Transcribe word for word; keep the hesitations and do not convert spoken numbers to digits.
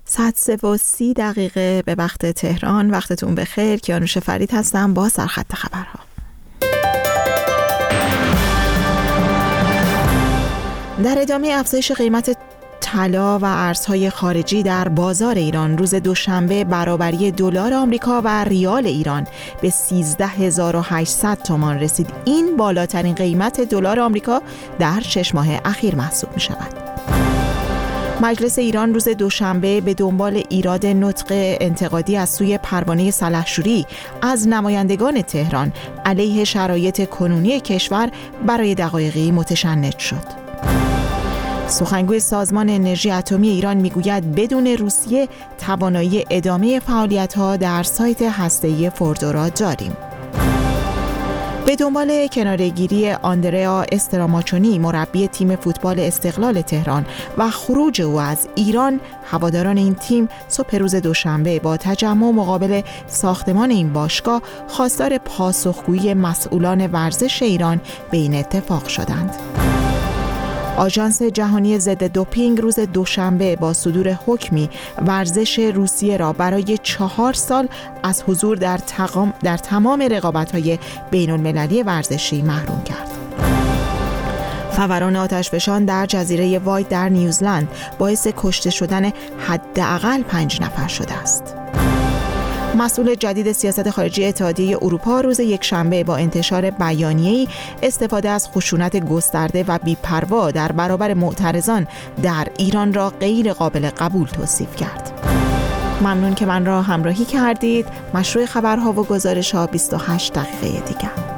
ساعت سه و سی دقیقه به وقت تهران. وقتتون بخیر. کیانوش فرید هستم با سرخط خبرها. در ادامه افزایش قیمت طلا و ارزهای خارجی در بازار ایران، روز دوشنبه برابری دلار آمریکا و ریال ایران به سیزده هزار و هشتصد تومان رسید. این بالاترین قیمت دلار آمریکا در شش ماه اخیر محسوب می شود. مجلس ایران روز دوشنبه به دنبال ایراد نطق انتقادی از سوی پروانه سلحشوری از نمایندگان تهران علیه شرایط کنونی کشور برای دقایقی متشنج شد. سخنگوی سازمان انرژی اتمی ایران میگوید بدون روسیه توانایی ادامه فعالیت‌ها در سایت هسته‌ای فوردو را داریم. به دنبال کناره‌گیری آندریا استراماچونی مربی تیم فوتبال استقلال تهران و خروج او از ایران، هواداران این تیم صبح روز دوشنبه با تجمع مقابل ساختمان این باشگاه خواستار پاسخگویی مسئولان ورزش ایران به این اتفاق شدند. آژانس جهانی ضد دوپینگ روز دوشنبه با صدور حکمی ورزش روسیه را برای چهار سال از حضور در, تقام در تمام رقابت‌های بین‌المللی ورزشی محروم کرد. فوران آتشفشان در جزیره وایت در نیوزلند باعث کشته شدن حداقل پنج نفر شده است. مسئول جدید سیاست خارجی اتحادیه اروپا روز یکشنبه با انتشار بیانیه‌ای استفاده از خشونت گسترده و بی‌پروا در برابر معترضان در ایران را غیر قابل قبول توصیف کرد. ممنون که من را همراهی کردید. مشروع خبرها و گزارش‌ها بیست و هشت دقیقه دیگر.